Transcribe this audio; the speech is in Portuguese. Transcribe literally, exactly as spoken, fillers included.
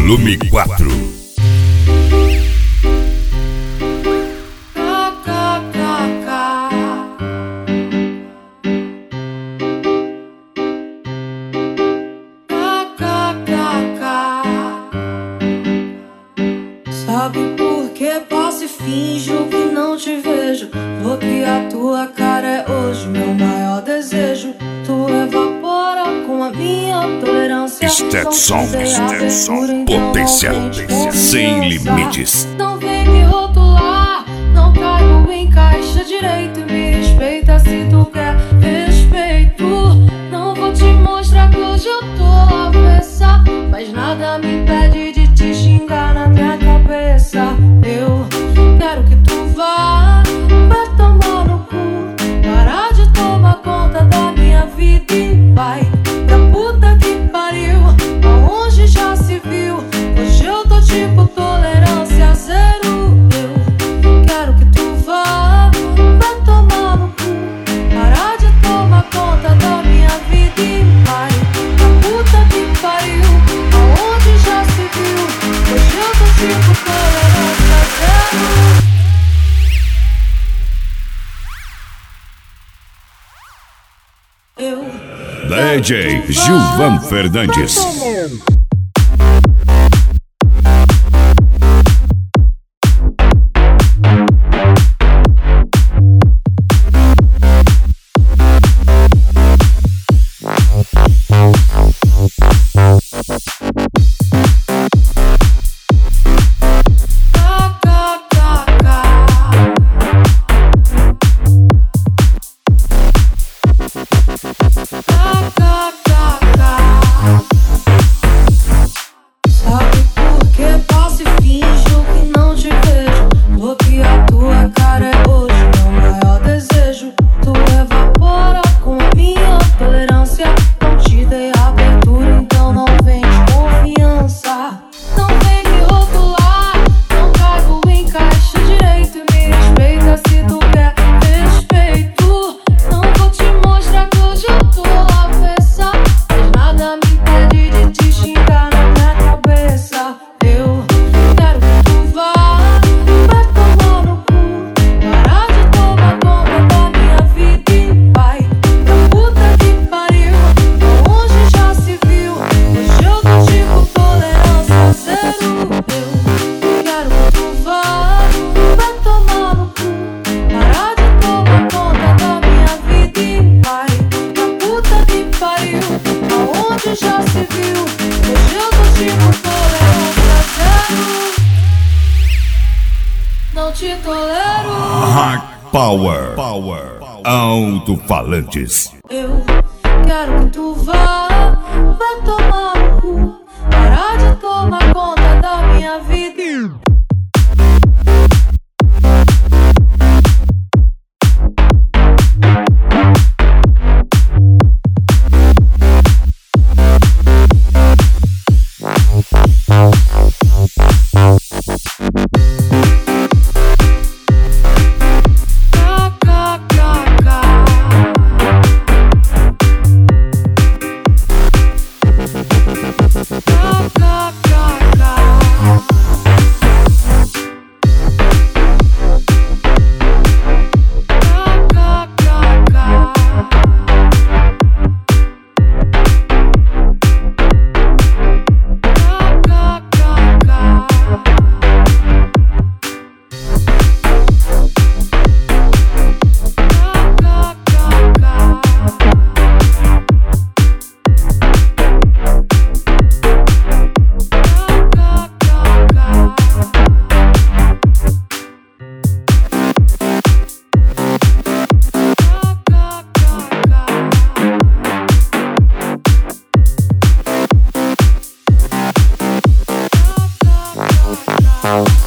Volume quatro. Sabe por que passo e finjo que não te vejo? Porque a tua cara é hoje meu maior desejo. Tu evapora com a minha tolerância. Stetson, Stetson, potência, sem limites. Não vem me rotular, não caigo em caixa direito. Me respeita se tu quer respeito. Não vou te mostrar que hoje eu tô avessa, mas nada me impede de te xingar na minha cabeça. Eu quero que tu vá, vai tomar no cu, parar de tomar conta da minha vida e vai pra puta que pariu, aonde já se viu. Hoje eu tô tipo tolerância zero. Eu quero que tu vá, vai tomar no cu, parar de tomar conta da minha vida e vai pra puta que pariu, aonde já se viu. Hoje eu tô tipo tolerância zero. Eu D J Gilvan Fernandes. Power, Power, alto-falantes. Eu quero que tu vá, vai tomar no cu, parar de tomar conta da minha vida. Bye.